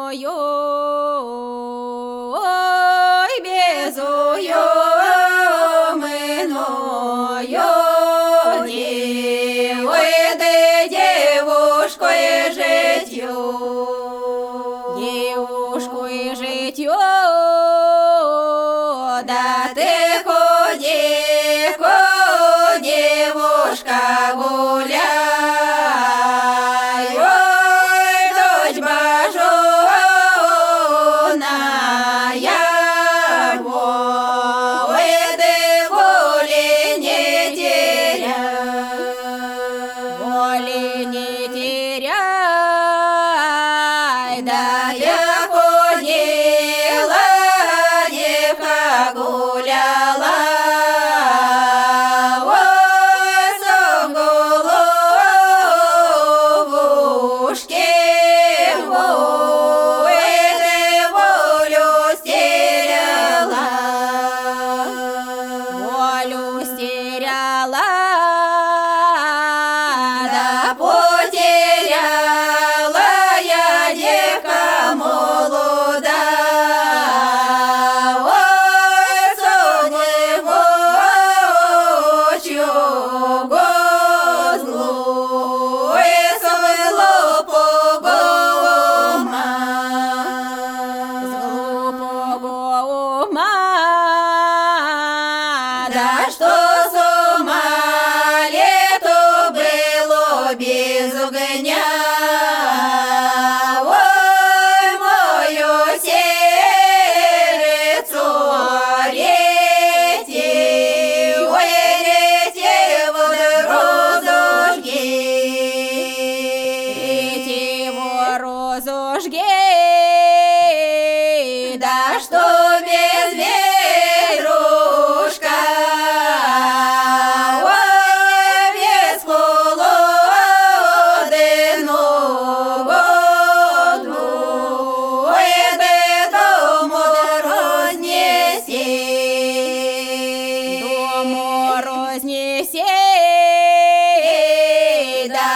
безуемною, ой, безуемною, дівиди дівушкою життю, дівушкою життю, да тихо, дівко, дівушка гуляй, ой, дочба жона яво, ой, ти волі не теряй, волі не теряй, да я ходила, дівка гуляла, ой, сон головушки, ой, ти волю стеряла, волю стеряла, да потеряла я дівка молода, ой, сонечого злу, ой, совело по гома, да что сома лето было без огня, ой, мое сердце рети, ой, рети вот розожги, рети вот розожги, да что без ветрушка, ой, без холодного дну, ой, би дому рознесе, да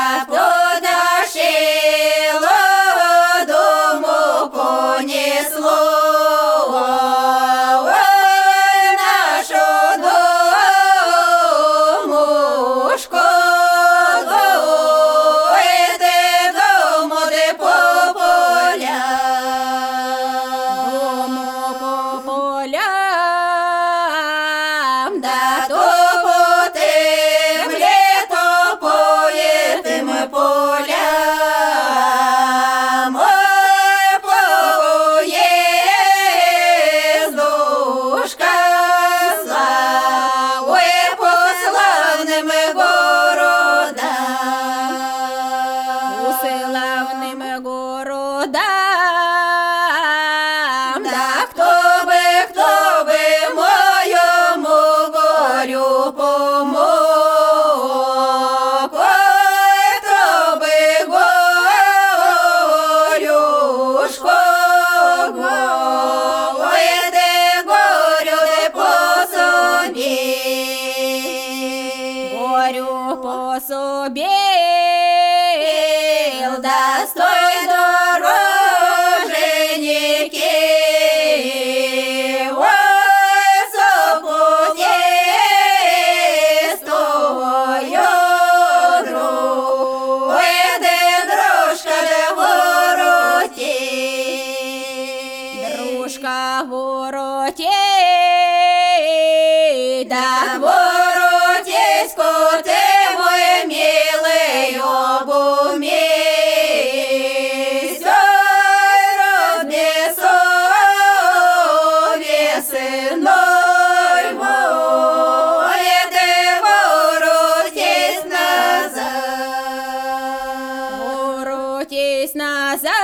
поташило, дому понесло, ой, нашу домушку, ой, ти дому де по полям, да то по тим літо поїтим полям, ой, поїздушка зла, ой, по славним городам, у славним городам, да хто би моєму горю помог, ой, хто би горюшко, ой, де горю де по собі, горю по собі, да стой дороженьки, ой, сопутістою друг, ой, де дружка де вороті, дружка вороті, да воротісько ти мой милий обумість, ой, розбісовісиною мой, ти воротісь назад, воротісь назад.